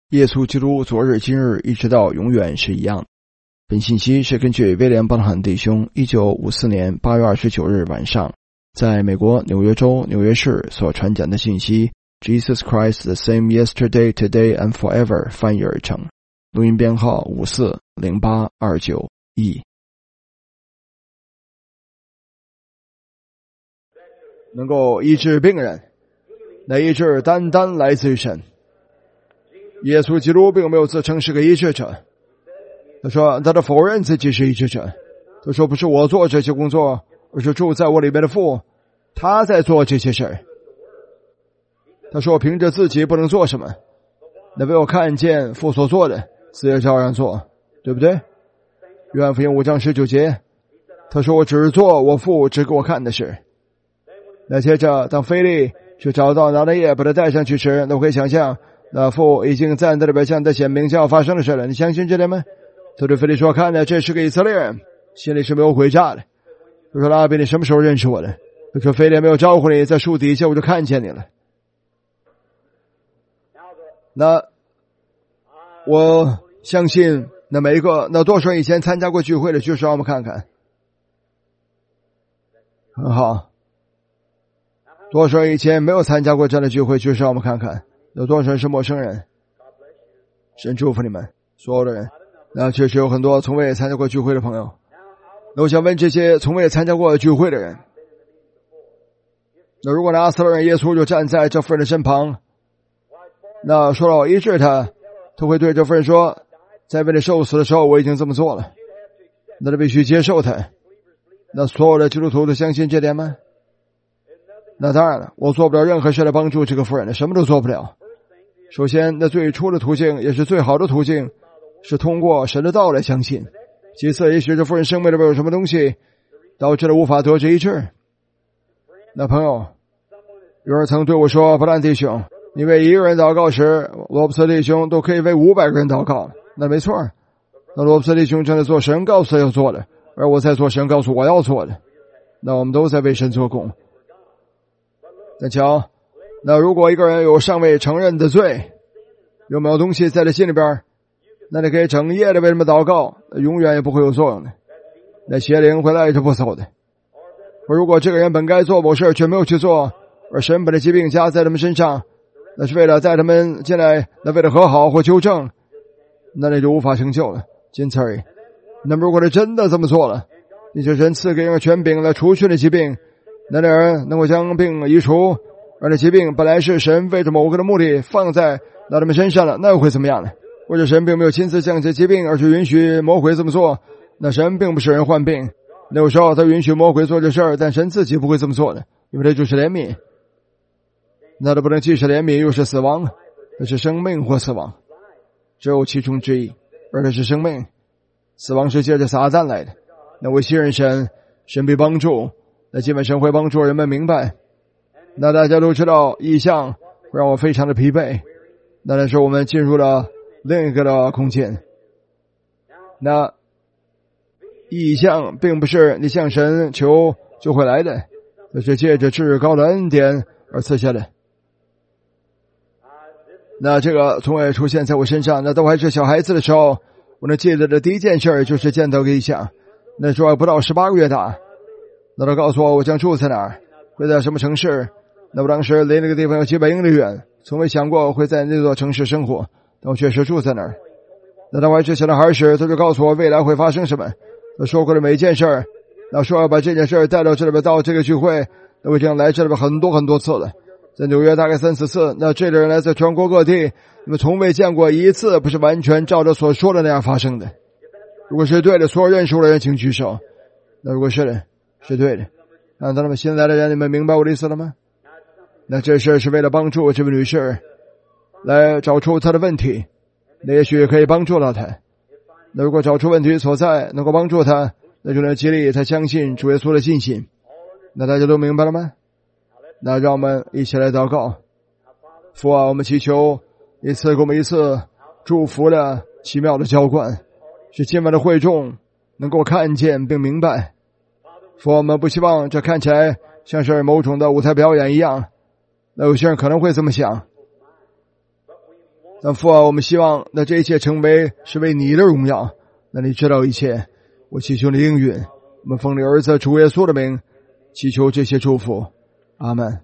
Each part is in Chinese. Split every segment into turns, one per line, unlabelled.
耶稣基督昨日今日一直到永远是一样。本信息是根据威廉·邦汉弟兄1954年8月29日晚上在美国纽约州纽约市所传讲的信息 Jesus Christ the same yesterday, today and forever 翻译而成，录音编号540829E。能够医治病人，那医治单单来自于神。耶稣基督并没有自称是个医治者，他说他否认自己是医治者，他说不是我做这些工作，而是住在我里面的父，他在做这些事儿。他说凭着自己不能做什么，那为我看见父所做的，自也照样做，对不对？约翰福音5章19节，他说我只做我父指给我看的事。那接着当腓力去找到拿但业把他带上去时，那我可以想象那父已经站在那边向他显明将要发生的事了，你相信这点吗？他对腓力说，看来这是个以色列人，心里是没有诡诈的。他说拉比，你什么时候认识我的？他说腓力没有招呼你，在树底下我就看见你了。那我相信那每一个那多少人以前参加过聚会的举手，让我们看看。很好，多少人以前没有参加过这样的聚会举手，让我们看看。有多少人是陌生人？神祝福你们所有的人。那确实有很多从未参加过聚会的朋友。那我想问这些从未参加过聚会的人，那如果拿撒勒人耶稣就站在这妇人的身旁，那说到医治他会对这妇人说，在为你受死的时候我已经这么做了，那他必须接受他。那所有的基督徒都相信这点吗？那当然了，我做不了任何事来帮助这个妇人的，什么都做不了。首先那最初的途径也是最好的途径是通过神的道来相信。其次也许这妇人生命里边有什么东西导致了无法得知医治。那朋友，有人曾对我说，布兰弟兄，你为一个人祷告时，罗伯斯弟兄都可以为500个人祷告。那没错，那罗伯斯弟兄正在做神告诉他要做的，而我在做神告诉我要做的，那我们都在为神做工。那瞧，那如果一个人有尚未承认的罪，有没有东西在他心里边，那你可以整夜的为他们祷告，永远也不会有作用的，那邪灵会赖着不走的。而如果这个人本该做某事却没有去做，而神把这疾病加在他们身上，那是为了带他们进来，那为了和好或纠正，那你就无法成就了，仅此而已。那么如果他真的这么做了，你就神赐给人权柄来除去那疾病，那人能够将病移除，而那疾病本来是神为着某个的目的放在那他们身上了，那又会怎么样呢？或者神并没有亲自降这疾病，而是允许魔鬼这么做，那神并不是人患病，那有时候他允许魔鬼做这事儿，但神自己不会这么做的，因为这就是怜悯。那他不能既是怜悯又是死亡，那是生命或死亡，只有其中之一，而这是生命，死亡是借着撒旦来的。那为信任神，神必帮助，那基本神会帮助人们明白。那大家都知道异象会让我非常的疲惫，那是我们进入了另一个的空间。那异象并不是你向神求就会来的，这是借着至高的恩典而赐下的。那这个从未出现在我身上，那都还是小孩子的时候，我能记得的第一件事就是见到个异象。那时候还不到18个月大，那他告诉我将住在哪儿，会在什么城市。那我当时离那个地方有几百英里远，从未想过会在那座城市生活，但我确实住在那儿。那当我还是小孩时，他就告诉我未来会发生什么，他说过的每一件事，那说要把这件事带到这里边，到这个聚会，那我已经来这里边很多次了，在纽约大概3-4次。那这里人来自全国各地，你们从未见过一次不是完全照着所说的那样发生的。如果是对的，所有认识我的人请举手。那如果是的，是对的。那他们新来的人，你们明白我的意思了吗？那这事是为了帮助这位女士来找出她的问题，那也许可以帮助到她。那如果找出问题所在，能够帮助她，那就能激励她相信主耶稣的信心。那大家都明白了吗？那让我们一起来祷告。父啊，我们祈求一次给我们一次祝福的奇妙的浇灌，使今晚的会众能够看见并明白。父，我们不希望这看起来像是某种的舞台表演一样，那有些人可能会这么想， 但父啊，我们希望那这一切成为是为你的荣耀。那你知道一切，我祈求你应允。我们奉你儿子主耶稣的名祈求这些祝福，阿们。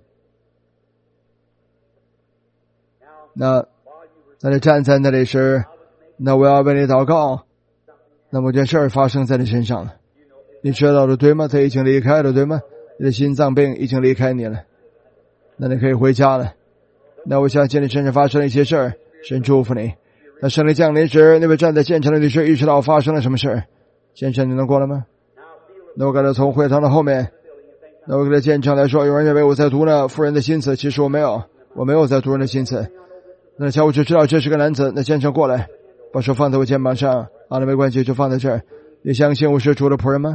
那你站在那里时，那我要为你祷告。那么这事儿发生在你身上了，你知道的对吗？他已经离开了对吗？你的心脏病已经离开你了，那你可以回家了。那我相信你身上发生了一些事儿，神祝福你。那圣灵降临时，那位站在现场的女士意识到发生了什么事儿。先生，你能过来吗？那我给他从会堂的后面，那我给他见证来说，有人认为我在读呢妇人的心思，其实我没有在读人的心思。那小五只知道这是个男子，那先生过来，把手放在我肩膀上，那没关系，就放在这儿。你相信我是主的仆人吗？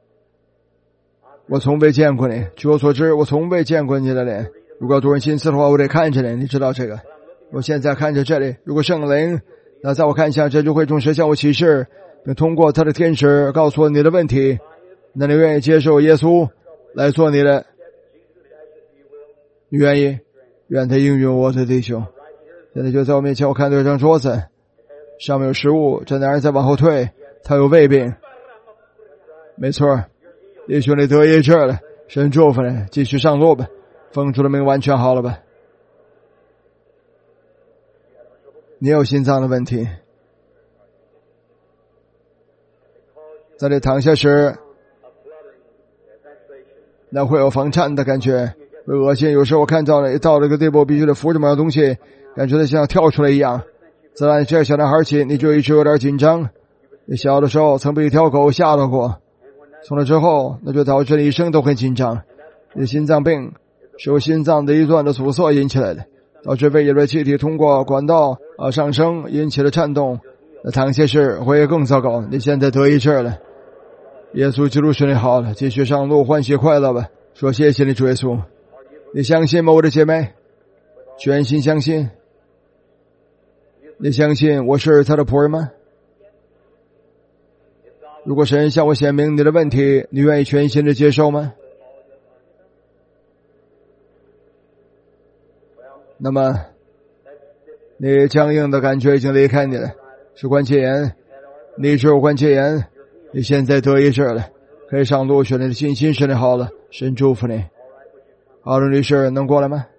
我从未见过你，据我所知，我从未见过你的脸。如果要读人心思的话，我得看着你，你知道这个。我现在看着这里，如果圣灵那在我看向这就会众神向我启示，并通过他的天使告诉我你的问题，那你愿意接受耶稣来做你的？你愿意？愿他应允我的弟兄。现在就在我面前，我看到一张桌子，上面有食物，这男人在往后退，他有胃病。没错，弟兄你得医治了，神祝福你，继续上路吧，奉主的名完全好了吧。你有心脏的问题，在你躺下时，那会有房颤的感觉，会恶心。有时候我看到了，到了一个地步，必须得扶着某样东西，感觉它像跳出来一样。自然这个小男孩起，你就一直有点紧张。你小的时候曾被一条狗吓到过，从那之后，那就导致你一生都很紧张。你的心脏病是由心脏的一段的阻塞引起来的，导致胃里的气体通过管道上升，引起了颤动。那躺下时会更糟糕。你现在得医治了，耶稣基督使你好了，继续上路，欢喜快乐吧。说谢谢你主耶稣。你相信吗，我的姐妹？全心相信。你相信我是他的仆人吗？如果神向我显明你的问题，你愿意全心的接受吗？那么你僵硬的感觉已经离开你了，是关节炎，你只有关节炎，你现在得医治了，可以上路去，你的信心使你好了，神祝福你。好的，女士能过来吗？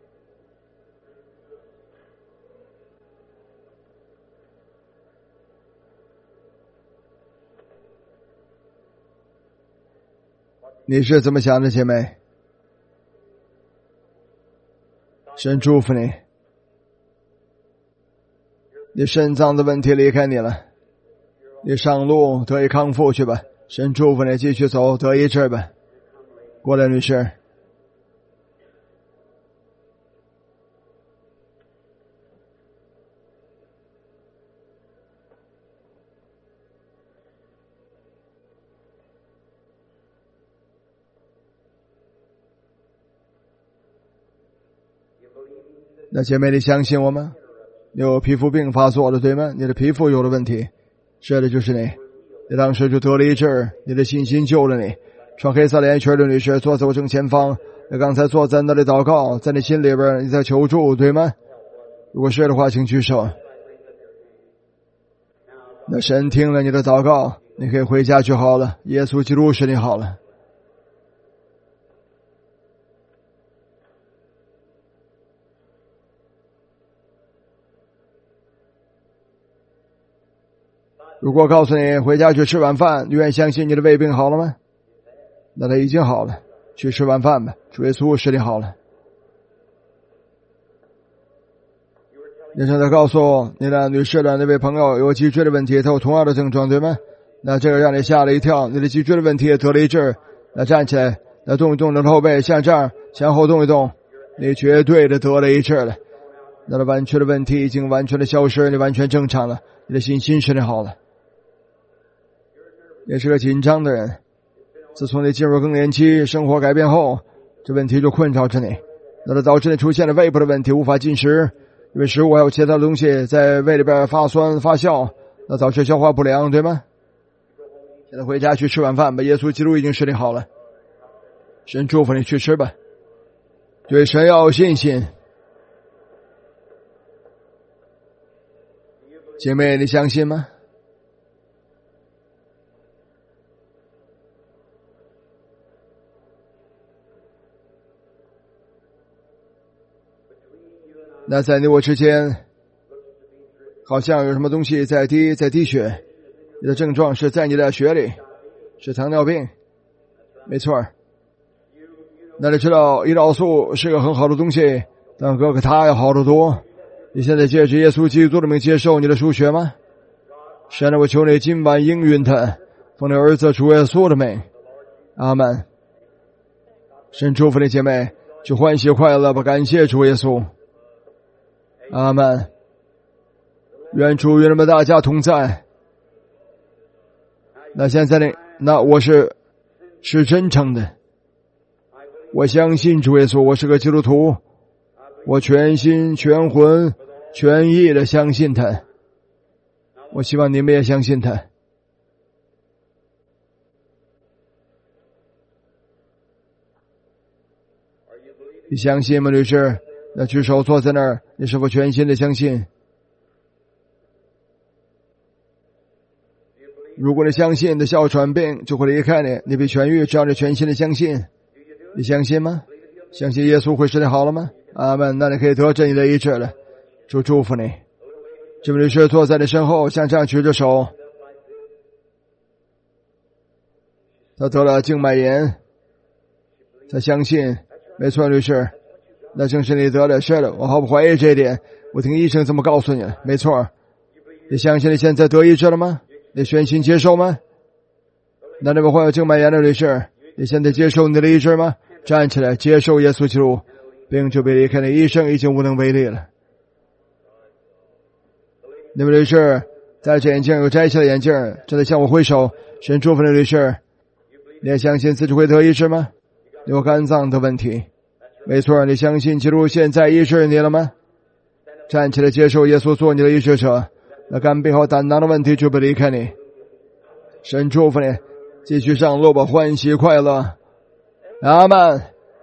你是怎么想的，姐妹？神祝福你，你肾脏的问题离开你了，你上路得以康复去吧。神祝福你，继续走，得医治吧。过来，女士。那姐妹，你相信我吗？你有皮肤病发作了，对吗？你的皮肤有了问题，这的就是你。你当时就得了医治，你的信心救了你。穿黑色连衣裙的女士坐在我正前方，你刚才坐在那里祷告，在你心里边你在求助，对吗？如果是的话，请举手。那神听了你的祷告，你可以回家就好了，耶稣基督使你好了。如果告诉你回家去吃晚饭，你愿意相信你的胃病好了吗？那他已经好了，去吃晚饭吧，主耶稣使你好了。你现在告诉你的女士的那位朋友有脊椎的问题，他有同样的症状，对吗？那这个让你吓了一跳，你的脊椎的问题也得了医治。那站起来，那动一动你的后背，像这样前后动一动，你绝对的得了医治了。那弯曲的问题已经完全的消失，你完全正常了，你的信心使你好了。也是个紧张的人，自从你进入更年期，生活改变后，这问题就困扰着你，那它导致你出现了胃部的问题，无法进食，因为食物还有其他的东西在胃里边发酸发酵，那导致消化不良，对吗？现在回家去吃晚饭吧，耶稣基督已经使你好了，神祝福你，去吃吧。对神要有信心。 姐妹，你相信吗？那在你我之间，好像有什么东西在滴血。你的症状是在你的血里，是糖尿病，没错。那你知道胰岛素是个很好的东西，但可它要好得多。你现在借着耶稣基督的名接受你的输血吗？神啊，我求你今晚应允他，奉你儿子主耶稣的名，阿门。神祝福你姐妹，去欢喜快乐吧，感谢主耶稣，阿门。愿主与你们大家同在。那现在呢？那我是真诚的，我相信主耶稣，我是个基督徒，我全心全魂全意的相信他。我希望你们也相信他。你相信吗，律师？那举手坐在那儿，你是否全心的相信？如果你相信你的哮喘病就会离开你，你被痊愈，只要你全心的相信。你相信吗？相信耶稣会使你好了吗？阿门。那你可以得真理的医治了。主祝福你。这位律师坐在你身后，像这样举着手。他得了静脉炎，他相信。没错，律师，那正是你得的。是的，我毫不怀疑这一点。我听医生这么告诉你了。没错。你相信你现在得医治了吗？你全心接受吗？那位患有静脉炎的律师，你现在接受你的医治吗？站起来，接受耶稣基督，病就被离开了，医生已经无能为力了。那位律师戴着眼镜，有摘下了眼镜，正在向我挥手。神祝福的律师，你也相信自己会得医治吗？你有肝脏的问题，没错，你相信基督现在医治你了吗？站起来，接受耶稣做你的医治者。那肝病和胆囊的问题就不离开你。神祝福你，继续上路吧，欢喜快乐，阿们。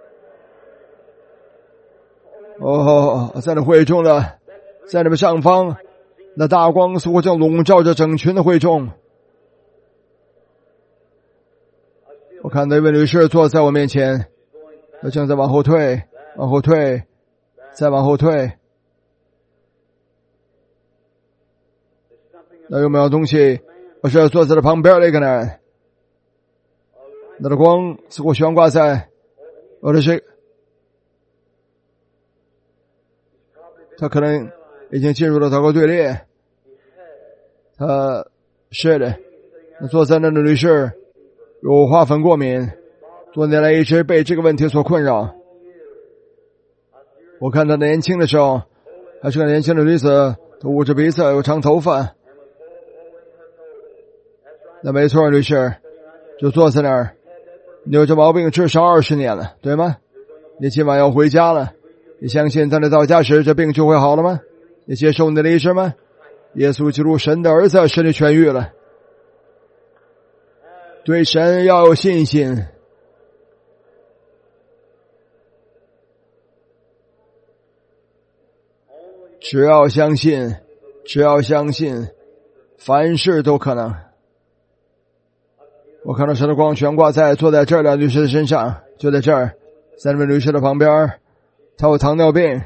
在那会众的，在你们上方，那大光似乎正笼罩着整群的会众。我看到一位女士坐在我面前，她正在往后退，往后退，再往后退。那有没有东西？我是坐在他旁边那个人，那的光似乎悬挂在我的身，他可能已经进入了祷告队列。是的，坐在那的女士有花粉过敏，多年来一直被这个问题所困扰。我看她年轻的时候还是个年轻的女子，她捂着鼻子，有长头发。那没错，律师，就坐在那儿。你有这毛病至少20年了，对吗？你今晚要回家了。你相信在你到家时这病就会好了吗？你接受你的医治吗？耶稣基督神的儿子使你痊愈了。对神要有信心。只要相信，只要相信，凡事都可能。我看到神的光悬挂在坐在这儿的律师的身上，就在这儿，在那位律师的旁边。他有糖尿病。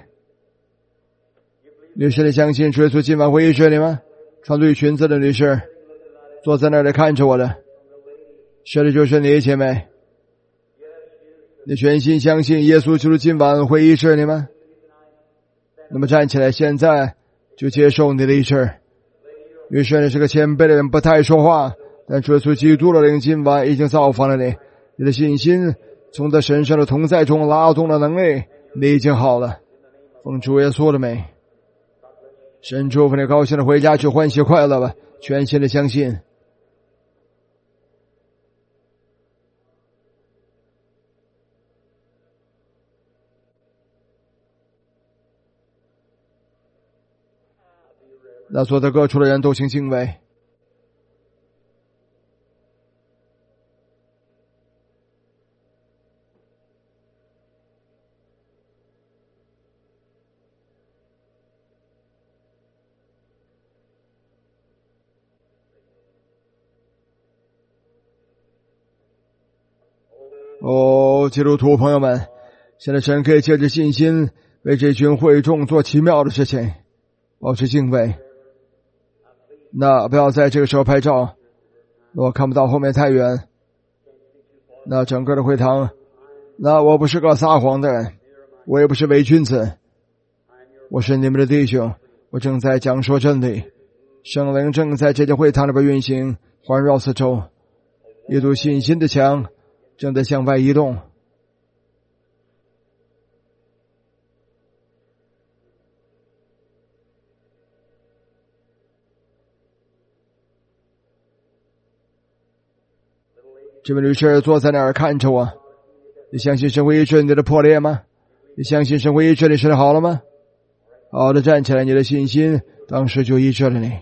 律师，你相信主耶稣今晚会医治你吗？穿绿裙子的律师坐在那里看着我的。是的，就是你姐妹。你全心相信耶稣基督今晚会医治你吗？那么站起来，现在就接受你的医治。律师，你是个谦卑的人，不太说话，但主耶稣基督的灵今晚已经造访了你。你的信心从他神圣的同在中拉动了能力，你已经好了。奉主耶稣的名，神祝福你，高兴的回家去欢喜快乐吧，全心的相信。那坐在各处的人都请敬畏。 基督徒朋友们，现在神可以借着信心为这群会众做奇妙的事情，保持敬畏。那不要在这个时候拍照，我看不到后面太远。那整个的会堂，那我不是个撒谎的人，我也不是伪君子，我是你们的弟兄，我正在讲说真理，圣灵正在这间会堂里边运行，环绕四周，一堵信心的墙正在向外移动。这位女士坐在那儿看着我，你相信神会医治你的破裂吗？你相信神会医治你身体好了吗？好的，站起来，你的信心当时就医治了你。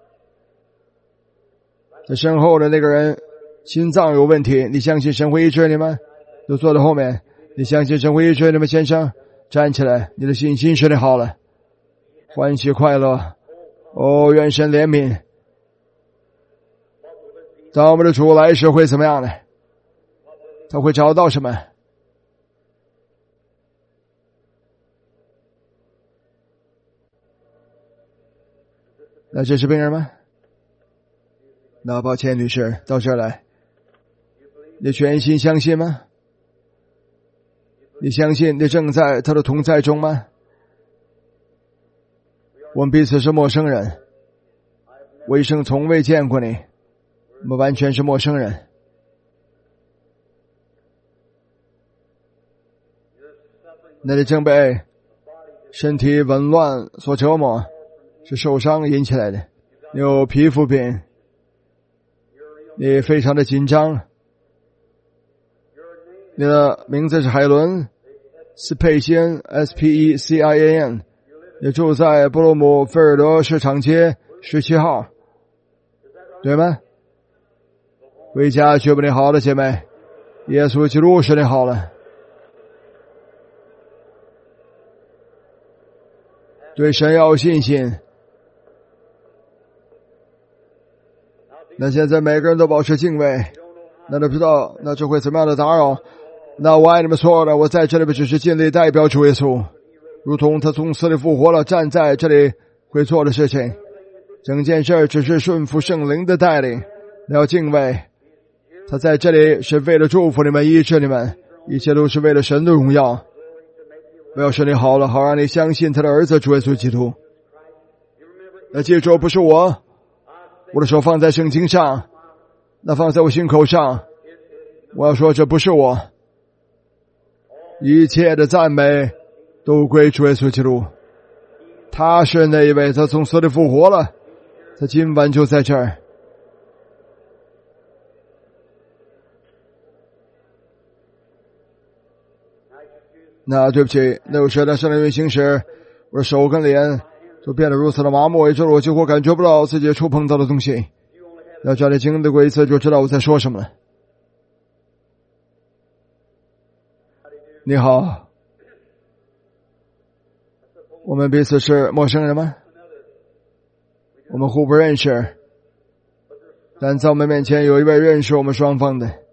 在身后的那个人心脏有问题，你相信神会医治你吗？就坐在后面，你相信神会医治你吗？先生，站起来，你的信心使你好了，欢喜快乐。愿神怜悯。当我们的主来时会怎么样呢？他会找到什么？那这是病人吗？那抱歉，女士，到这儿来。你全心相信吗？你相信你正在他的同在中吗？我们彼此是陌生人，我一生从未见过你，我们完全是陌生人。那你正被身体紊乱所折磨，是受伤引起来的，你有皮肤病，你非常的紧张。你的名字是海伦斯佩西恩 SPECIAN， 你住在布鲁姆菲尔德市场街17号，对吗？回家学不你好的姐妹，耶稣基督使你好了。对神要有信心。那现在每个人都保持敬畏，那都不知道那这会怎么样的打扰。那我爱你们所有的，我在这里边只是尽力代表主耶稣，如同他从死里复活了，站在这里会做的事情。整件事只是顺服圣灵的带领，要敬畏。他在这里是为了祝福你们，医治你们，一切都是为了神的荣耀。我要使你好了，好让你相信他的儿子主耶稣基督。那记住，不是我的手放在圣经上，那放在我心口上，我要说这不是我。一切的赞美都归主耶稣基督，他是那一位，他从死里复活了，他今晚就在这儿。那对不起，那有时在圣灵运行时，我的手跟脸就变得如此的麻木，以致我几乎感觉不到自己触碰到的东西。要叫你经历过一次就知道我在说什么了。你好，我们彼此是陌生人吗？我们互不认识，但在我们面前有一位认识我们双方的，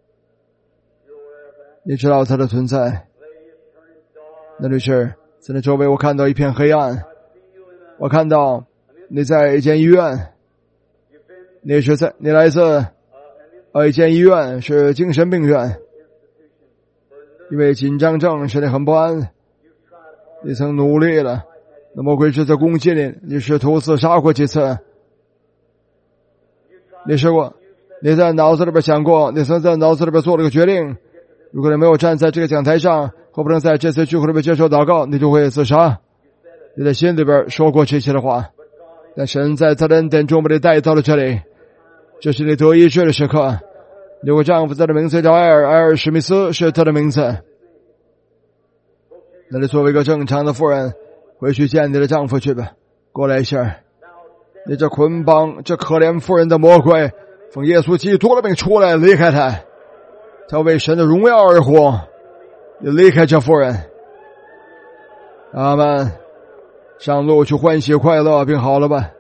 你知道他的存在。那律师，在那周围我看到一片黑暗，我看到你在一间医院，你来自一间医院，是精神病院，因为紧张症使你很不安，你曾努力了，那魔鬼是在攻击你，你试图自杀过几次，你试过，你在脑子里边想过，你曾在脑子里边做了个决定，如果你没有站在这个讲台上，或不能在这次聚会里面接受祷告，你就会自杀。你在心里边说过这些的话，但神在他的恩典中把你带到了这里，这是你得医治的时刻。你有个丈夫，他的名字叫埃尔史密斯，是他的名字。那你作为一个正常的妇人，回去见你的丈夫去吧。过来一下，你这捆绑这可怜妇人的魔鬼，奉耶稣基督的名出来，离开他，他为神的荣耀而活。你离开这妇人。阿们。上路去欢喜快乐，并好了吧。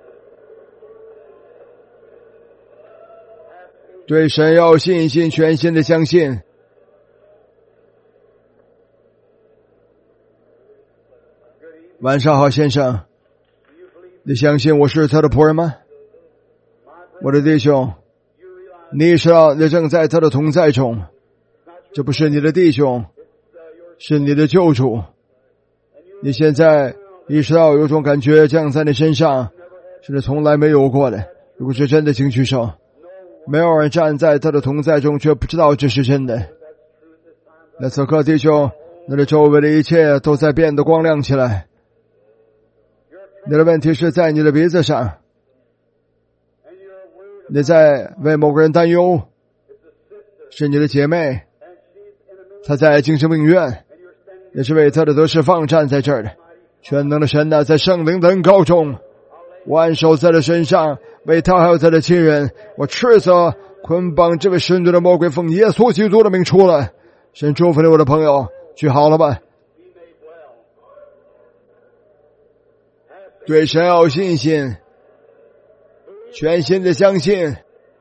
对神要有信心，全心的相信。 晚上好，先生。你相信我是他的仆人吗？我的弟兄，你意识到你正在他的同在中，这不是你的弟兄，是你的救主。你现在意识到有种感觉降在你身上，是你从来没有过的。如果是真的，请举手。没有人站在他的同在中却不知道这是真的。那此刻，弟兄，你的周围的一切都在变得光亮起来。你的问题是在你的鼻子上，你在为某个人担忧，是你的姐妹，她在精神病院，也是为她的得释放站在这儿的。全能的神呢，在圣灵的恩膏中，我按手在他身上，为他还有他的亲人，我斥责捆绑这位神罪的魔鬼，奉耶稣基督的名出来。神祝福你，我的朋友，举好了吧。对神要有信心，全心的相信。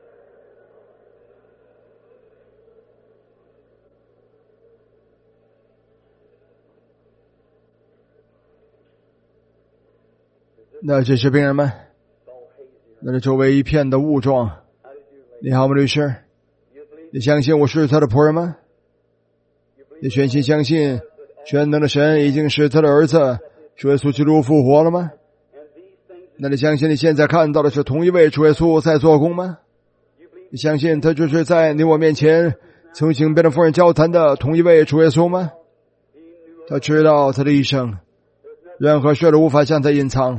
那这是病人们，那是周围一片的雾状。你好吗，律师？你相信我是他的仆人吗？你全心相信全能的神已经使他的儿子主耶稣基督复活了吗？那你相信你现在看到的是同一位主耶稣在做工吗？你相信他就是在你我面前曾经跟夫人交谈的同一位主耶稣吗？他知道他的一生，任何事都无法向他隐藏。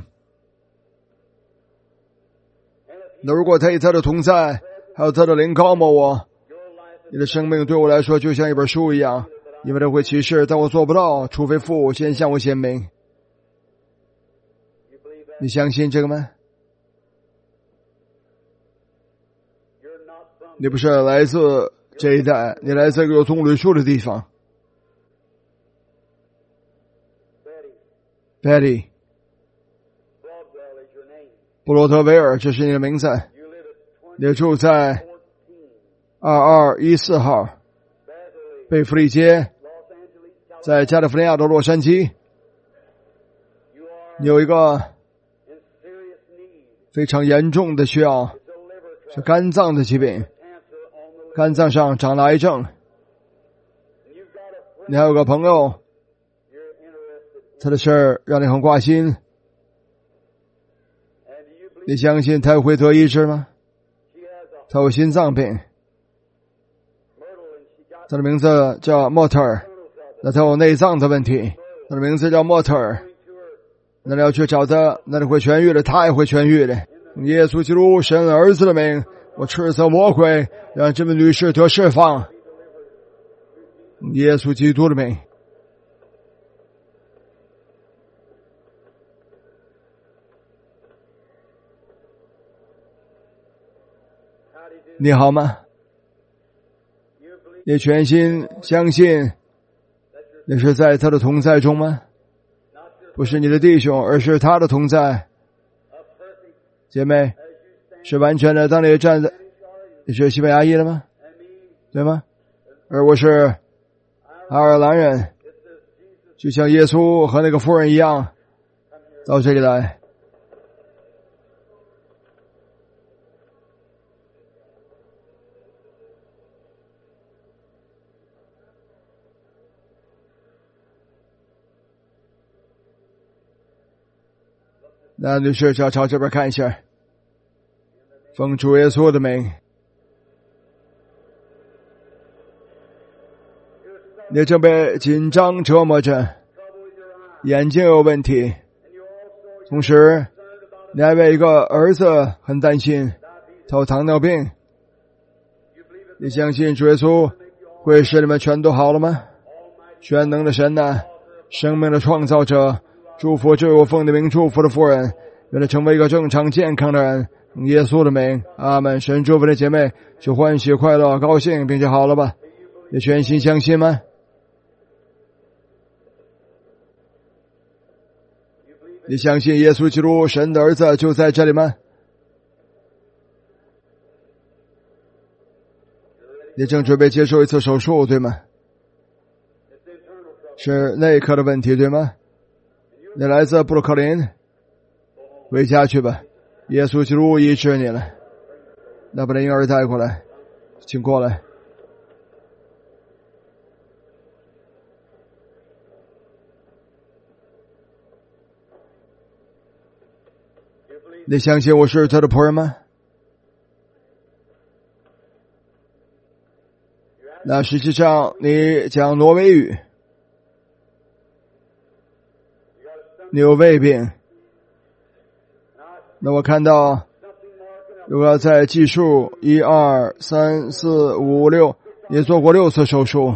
那如果他以他的同在还有他的灵膏抹我，你的生命对我来说就像一本书一样，因为他会启示，但我做不到，除非父先向我显明。你相信这个吗？你不是来自这一带，你来自一个有棕榈树的地方。Betty， 布罗德维尔，这是你的名字。你住在2214号贝弗利街，在加利福尼亚的洛杉矶。你有一个非常严重的需要，是肝脏的疾病，肝脏上长了癌症。你还有个朋友，他的事儿让你很挂心。你相信他会得医治吗？他有心脏病，他的名字叫莫特尔。那他有内脏的问题，他的名字叫莫特尔。那你要去找他，那你会痊愈的，他也会痊愈的。耶稣基督神儿子的名，我斥责魔鬼，让这位女士得释放。耶稣基督的名。你好吗？你全心相信你是在他的同在中吗？不是你的弟兄，而是他的同在。姐妹，是完全的。当你站在，你是西班牙裔的吗？对吗？而我是爱尔兰人，就像耶稣和那个妇人一样，到这里来。那女士朝这边看一下，奉主耶稣的名。你正被紧张折磨着，眼睛有问题，同时你还为一个儿子很担心，他有糖尿病。你相信主耶稣会使你们全都好了吗？全能的神呐，生命的创造者，祝福这位我奉的名祝福的妇人，愿他成为一个正常健康的人。用耶稣的名，阿们。神祝福的姐妹，就欢喜快乐高兴并且好了吧？你全心相信吗？你相信耶稣基督神的儿子就在这里吗？你正准备接受一次手术，对吗？是内科的问题，对吗？ 你来自布鲁克林，回家去吧，耶稣基督医治你了。那把婴儿带过来，请过来。你相信我是他的仆人吗？那实际上你讲挪威语，你有胃病。那我看到如果在计数1、2、3、4、5、6，你做过6次手术。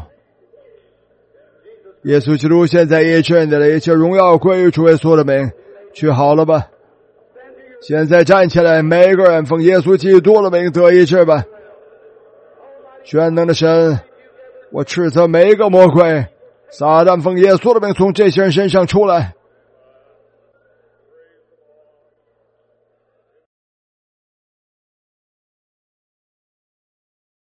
耶稣基督现在医治你的一切荣耀归于主耶稣的名，去好了吧。现在站起来，每个人奉耶稣基督的名得医治吧。全能的神，我斥责每一个魔鬼，撒旦奉耶稣的名从这些人身上出来。